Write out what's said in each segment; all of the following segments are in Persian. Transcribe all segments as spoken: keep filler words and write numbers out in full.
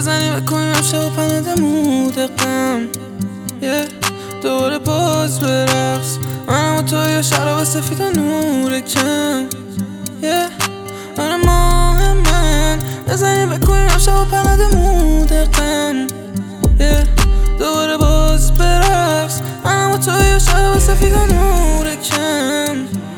بزنیم بکنیم امشب و پندمون دقم یه دوباره باز برقص منم و تو یا شراب سفید و نور کم یه آره ماه من بزنیم بکنیم امشب و پندمون دقم یه دوباره باز برقص منم و تو یا شراب سفید و نور کم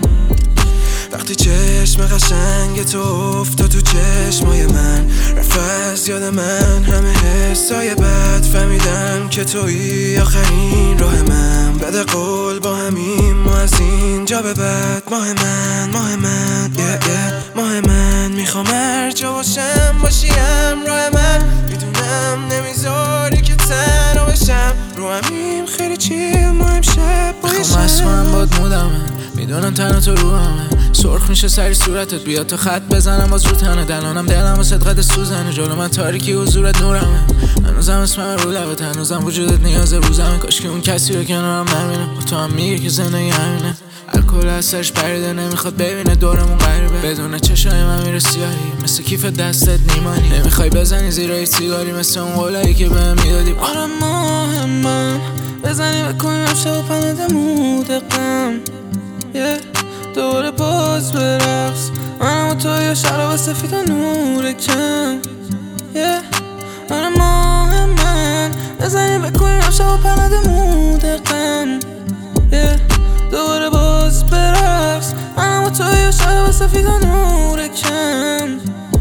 وقتی چشم قشنگ تو افتاد تو چشمای من رفت از یاد من همه حسای بد فهمیدم که تویی آخرین راه من بده قول با همین ما از اینجا به بعد ماه من ماه من yeah, yeah. ماه من میخوام هر جا باشم باشیم راه من میدونم نمیذاری که تنها بشم رو همین خیلی چیل ما امشب بایشم میخوام از کنم باد مودمه میدونم تنها تو رو همه سرخ میشه سری صورتت بیا تو خط بزنم باز رو تنه دلانم دلم و صدقت سوزنه جلو من تاریکی حضورت نورمه هنوزم اسمم رو لبت هنوزم وجودت نیاز روزمه کاش که اون کسی رو کنارم نبینه با تو هم میگه که زندگی همینه الکل از سرش پریده نمیخواد ببینه دورمون غریبه بدون چشای من میره سیاهی مثل کیف دستت نیمانی نمیخوای بزنی زیرای سیگاری مثل اون قولایی که بهم میدادی آره ماه من بزنی بکنیم امشب و پندمون دقم یه دوباره باز برقص منم و تو یا شراب سفید و نور کم یه آره ماه من بزنیم بکنیم امشب و پندمون دقم یه دوباره باز برقص منم و تو یا شراب سفید و نور کم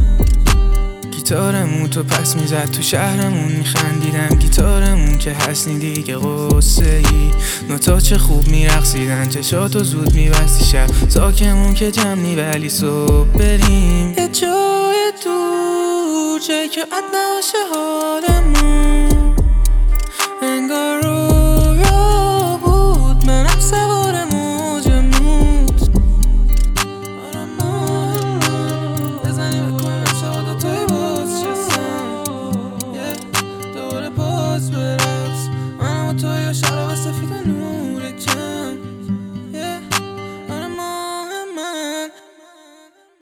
گیتارمون تو پس میزد تو شهرمون میخندیدم گیتارمون که هستنی دیگه قصه ای نوتا چه خوب میرقصیدن چشاتو زود میبستی شب ساکمون که جمنی ولی صبح بریم یه جای دور جایی که عد نباشه حالمون